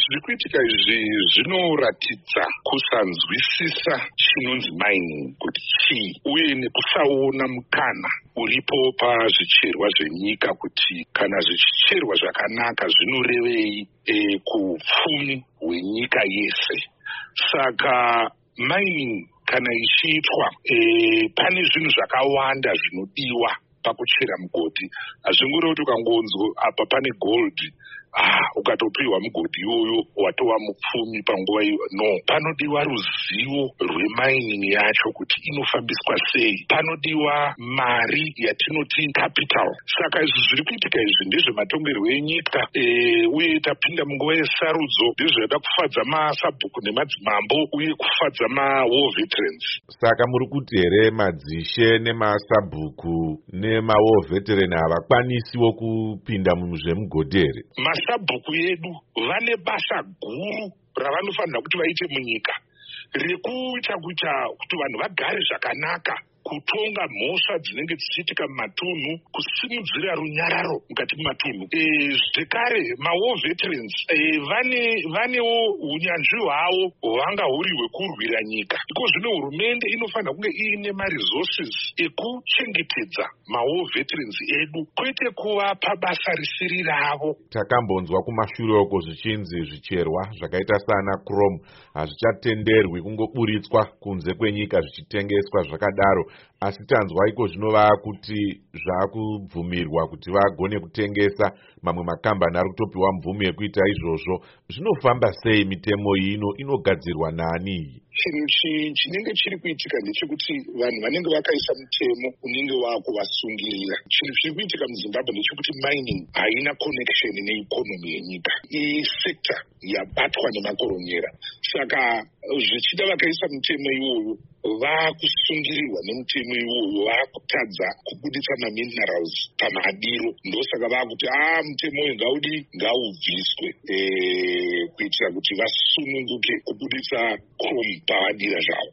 zviri kuitika izvi zvinoratidza kusanzwisisa chinonzi mining kuti chii, uye nekusaona mukana uripo pazvicherwa zvenyika kuti kana zvichicherwa zvakanaka zvinorevei kupfumi hwenyika yese. Saka mining kana ichiitwa pane zvinhu zvakawanda zvinodiwa pakuchera mugodhi. Hazvingori kuti ukangonzwa apa pane gold, ukatopiwa mugodhi iyoyo watova mupfumi panguva iyo. No, panodiwa ruzivo rwemining yacho kuti inofambiswa sei, panodiwa mari yatinoti capital. Saka izvi zviri kuitika izvi ndezvematongerwo enyika, uye tapinda munguva yesarudzo ndezvada kufadza masabhuku nemadzimambo uye kufadza mawar veterans. Saka muri kuti here madzishe nemasabhuku nemawar veteran havakwanisiwo kupinda muzvemugodhi here? Masabhuku edu vane basa guru ravanofanira kuti vaite munyika rekuita kuti vanhu vagare zvakanaka, kutonga mhosva dzinenge dzichiitika mumatunhu, kusimudzira runyararo mukati mumatunhu. Zvekare mawar veterans vanewo unyanzvi hwavo hwanga huri hwekurwira nyika. Iko zvino hurumende inofanira kunge iine maresources ekuchengetedza mawar veterans edu, kwete kuvapa basa risiri ravo. Takambonzwa kumashure uko zvichinzi zvicherwa zvakaita sana chrome hazvichatenderwi kungoburitswa kunze kwenyika zvichitengeswa zvakadaro, asi tanzwa iko zvinova kuti zvakubvumirwa kuti vagone kutengesa. Mamwe makambani ari kutopiwa mvumo yekuita izvozvo. Zvinofamba sei mitemo iyi? Inogadzirwa nani? Chinhu chinenge chiri kuitika ndechekuti vanhu vanenge vakaisa mutemo unenge wakuvasungirira. Chinhu chiri kuitika muZimbabwe ndechekuti mining haina connection neikonomi yenyika. Iyi sector yabatwa nemakoronyera. Saka zvichida vakaisa mutemo iwoyo, vakusungirirwa nemutemo iwoyo, vakutadza kubuditsa maminerals pamadiro. Ndosaka vakuti mutemo uyu ngaubviswe kuitira kuti vasununguke kubuditsa chrome pavadira zvavo.